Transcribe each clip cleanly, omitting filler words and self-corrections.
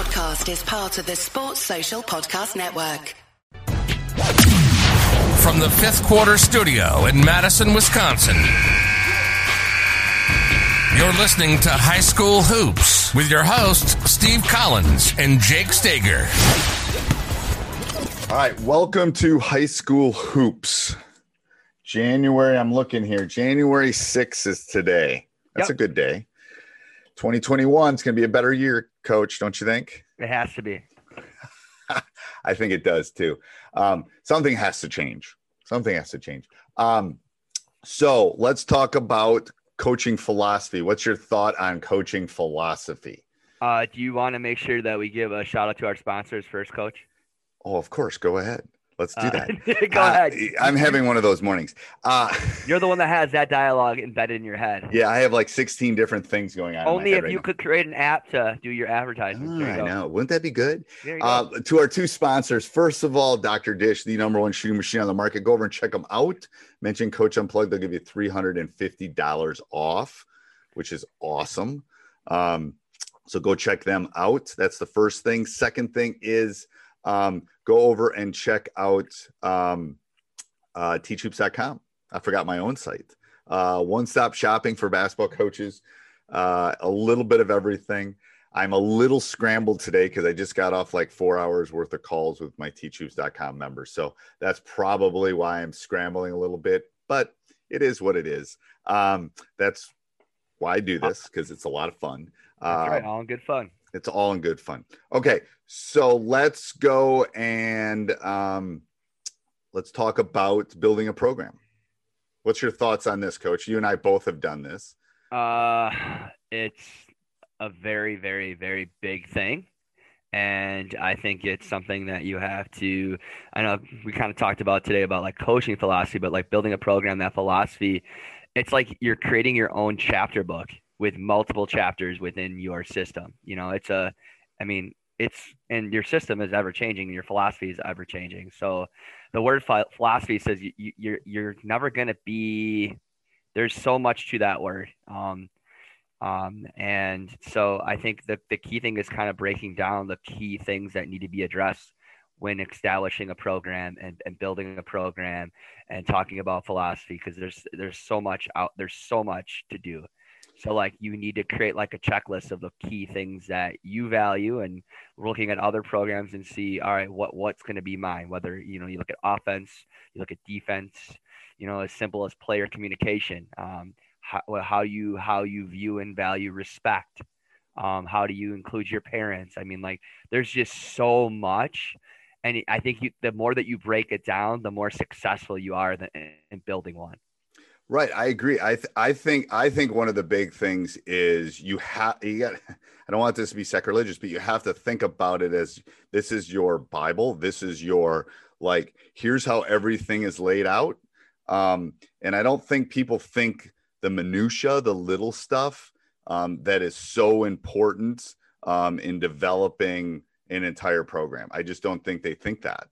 podcast is part of the Sports Social Podcast Network. From the Fifth Quarter Studio in Madison, Wisconsin, you're listening to High School Hoops with your hosts, Steve Collins and Jake Stager. All right, welcome to High School Hoops. I'm looking here. January 6th is today. That's a good day. 2021 is going to be a better year, Coach, don't you think? It has to be. I think it does too. Something has to change. So let's talk about coaching philosophy. What's your thought on coaching philosophy? Do you want to make sure that we give a shout out to our sponsors first, Coach? Oh, of course. Go ahead. Let's do that. Go ahead. I'm having one of those mornings. You're the one that has that dialogue embedded in your head. Yeah, I have like 16 different things going on. Only if you could create an app to do your advertising. I know. Wouldn't that be good? To our two sponsors, first of all, Dr. Dish, the number one shooting machine on the market. Go over and check them out. Mention Coach Unplugged. They'll give you $350 off, which is awesome. So go check them out. That's the first thing. Second thing is go over and check out teachhoops.com. I forgot my own site. One-stop shopping for basketball coaches. A little bit of everything. I'm a little scrambled today because I just got off like 4 hours worth of calls with my teachhoops.com members. So that's probably why I'm scrambling a little bit, but it is what it is. That's why I do this, because it's a lot of fun. That's right. All in good fun. It's all in good fun. Okay, so let's go and let's talk about building a program. What's your thoughts on this, Coach? You and I both have done this. It's a very, very, very big thing. And I think it's something that you have to, I know we kind of talked about today about like coaching philosophy, but like building a program, that philosophy, it's like you're creating your own chapter book with multiple chapters within your system. You know, and your system is ever changing and your philosophy is ever changing. So the word philosophy says you're never going to be, there's so much to that word. And so I think the key thing is kind of breaking down the key things that need to be addressed when establishing a program and building a program and talking about philosophy, because there's so much to do. So like you need to create like a checklist of the key things that you value, and looking at other programs and see, all right, what's going to be mine, whether, you know, you look at offense, you look at defense, you know, as simple as player communication, how you view and value respect. How do you include your parents? I mean, like there's just so much. And I think the more that you break it down, the more successful you are in building one. Right. I agree. I think one of the big things is I don't want this to be sacrilegious, but you have to think about it as this is your Bible. This is your, like, here's how everything is laid out. And I don't think people think the minutia, the little stuff that is so important in developing an entire program. I just don't think they think that.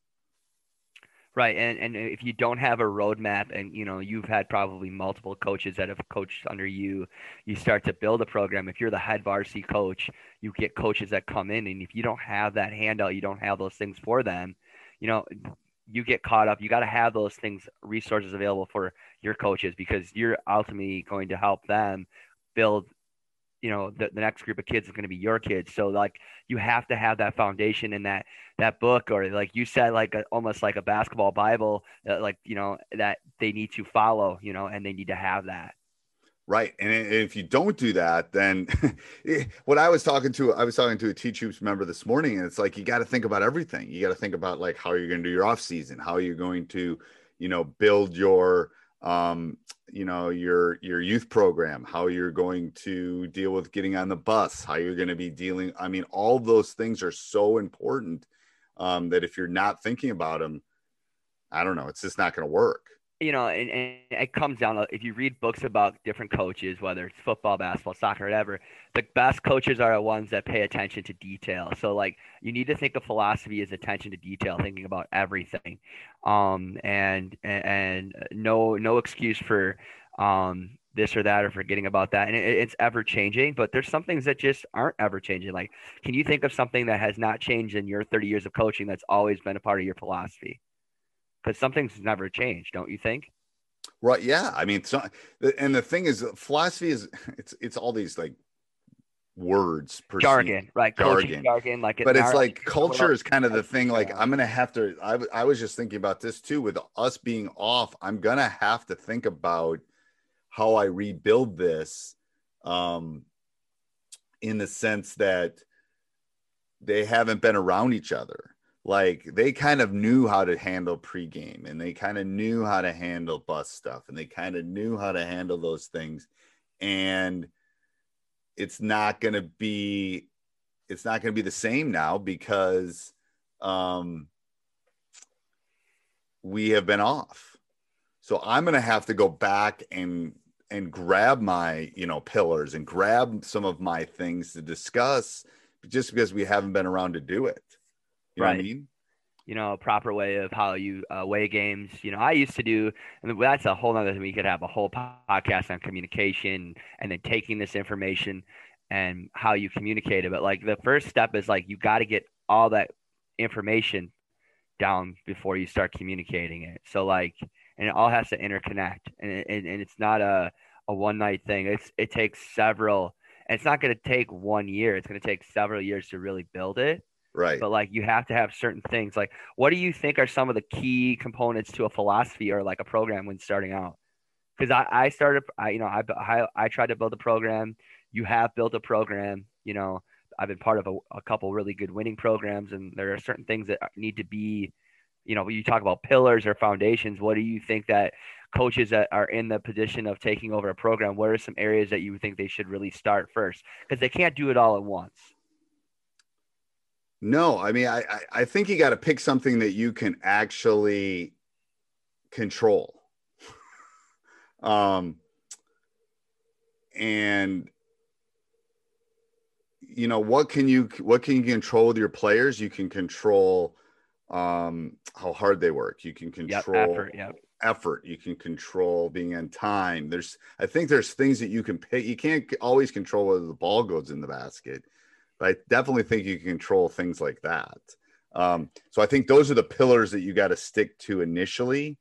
Right. And if you don't have a roadmap, and, you know, you've had probably multiple coaches that have coached under you, you start to build a program. If you're the head varsity coach, you get coaches that come in, and if you don't have that handout, you don't have those things for them, you know, you get caught up. You got to have those things, resources available for your coaches, because you're ultimately going to help them build, you know, the next group of kids is going to be your kids. So like you have to have that foundation in that book, or like you said, like almost like a basketball Bible, like, you know, that they need to follow, you know, and they need to have that. Right. And if you don't do that, then what I was talking to a Teach Hoops member this morning, and it's like, you got to think about everything. You got to think about like how you're going to do your off season, how you're going to, you know, build your, you know, your youth program, how you're going to deal with getting on the bus, how you're going to be dealing. I mean, all those things are so important that if you're not thinking about them, I don't know, it's just not going to work. You know, and it comes down to, if you read books about different coaches, whether it's football, basketball, soccer, whatever, the best coaches are the ones that pay attention to detail. So like you need to think of philosophy as attention to detail, thinking about everything. And no excuse for this or that or forgetting about that. And it's ever changing, but there's some things that just aren't ever changing. Like, can you think of something that has not changed in your 30 years of coaching that's always been a part of your philosophy? Because some things never changed, don't you think? Right. Yeah. I mean, so, and the thing is, philosophy is it's all these like words, Jargon, right? Coaching jargon, jargon, like but it's now like culture is kind of the thing. Like, yeah. I'm going to have to, I was just thinking about this too, with us being off, I'm going to have to think about how I rebuild this, in the sense that they haven't been around each other. Like, they kind of knew how to handle pregame, and they kind of knew how to handle bus stuff, and they kind of knew how to handle those things. And it's not going to be the same now because we have been off. So I'm going to have to go back and grab my, pillars and grab some of my things to discuss, just because we haven't been around to do it. You know what I mean? A proper way of how you weigh games. I used to do, and that's a whole other thing. We could have a whole podcast on communication and then taking this information and how you communicate it. But like the first step is like, you got to get all that information down before you start communicating it. So like, and it all has to interconnect, and it's not a one night thing. It takes several, and it's not going to take 1 year. It's going to take several years to really build it. Right. But like, you have to have certain things. Like, what do you think are some of the key components to a philosophy or like a program when starting out? Because I tried to build a program. You have built a program. I've been part of a couple really good winning programs, and there are certain things that need to be, you talk about pillars or foundations. What do you think that coaches that are in the position of taking over a program, what are some areas that you think they should really start first? Because they can't do it all at once. No, I mean, I think you got to pick something that you can actually control. And what can you control with your players? You can control how hard they work. You can control effort. You can control being on time. I think there's things that you can pick. You can't always control whether the ball goes in the basket, but I definitely think you can control things like that. So I think those are the pillars that you got to stick to initially.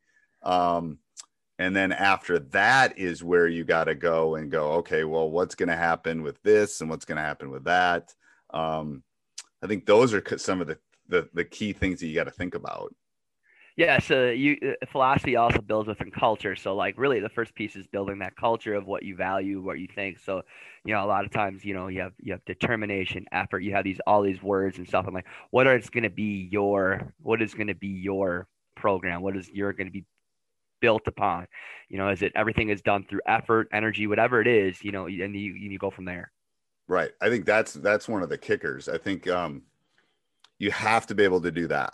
And then after that is where you got to go, okay, well, what's going to happen with this and what's going to happen with that? I think those are some of the key things that you got to think about. Yeah, so philosophy also builds within culture. So like really the first piece is building that culture of what you value, what you think. So, a lot of times, you have determination, effort, you have all these words and stuff. I'm like, what is going to be your program? What is you're going to be built upon? Is it everything is done through effort, energy, whatever it is, and you go from there. Right. I think that's one of the kickers. I think you have to be able to do that.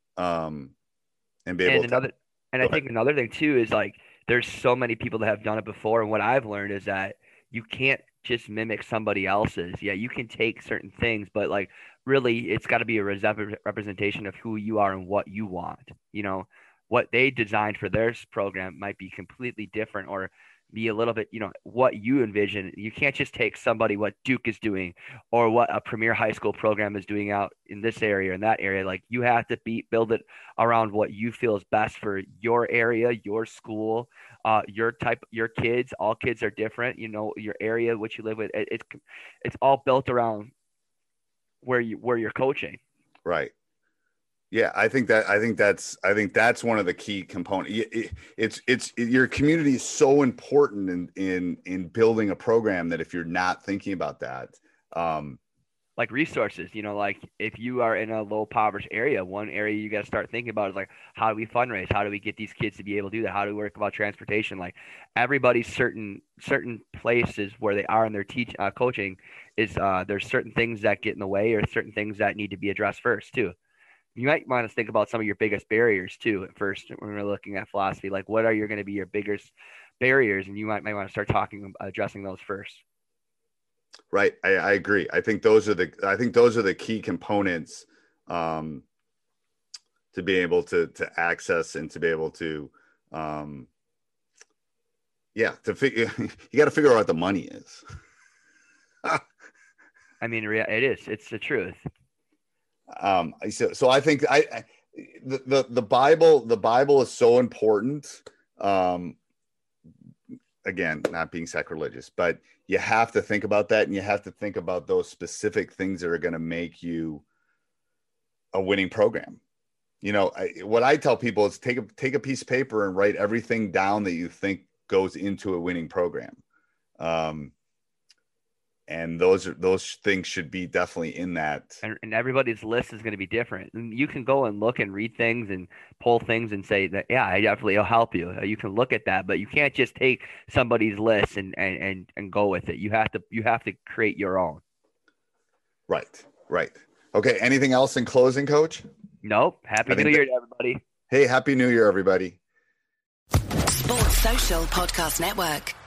And be able to. And I think another thing too is like, there's so many people that have done it before. And what I've learned is that you can't just mimic somebody else's. Yeah, you can take certain things, but like really it's got to be a representation of who you are and what you want. What they designed for their program might be completely different or be a little bit, what you envision. You can't just take what Duke is doing or what a premier high school program is doing out in this area and that area. Like, you have to build it around what you feel is best for your area, your school, your kids. All kids are different, your area, what you live with. It's all built around where you're coaching. Right. Yeah, I think that's one of the key components. It's your community is so important in building a program that if you're not thinking about that, like resources, like if you are in a low impoverished area, one area you got to start thinking about is like, how do we fundraise? How do we get these kids to be able to do that? How do we work about transportation? Like, everybody's certain places where they are in their coaching is there's certain things that get in the way or certain things that need to be addressed first too. You might want to think about some of your biggest barriers too at first when we're looking at philosophy. Like, what are going to be your biggest barriers? And you might want to start addressing those first. Right. I agree. I think those are the key components to be able to access and to be able to Yeah, you got to figure out what the money is. I mean, it is. It's the truth. So I think the Bible is so important. Again, not being sacrilegious, but you have to think about that, and you have to think about those specific things that are going to make you a winning program. You know, what I tell people is take a piece of paper and write everything down that you think goes into a winning program. And those things should be definitely in that. And everybody's list is going to be different. And you can go and look and read things and pull things and say that, yeah, I definitely will help you. You can look at that, but you can't just take somebody's list and go with it. You have to create your own. Right. Okay. Anything else in closing, Coach? Nope. Happy New Year to everybody. Hey, Happy New Year, everybody. Sports Social Podcast Network.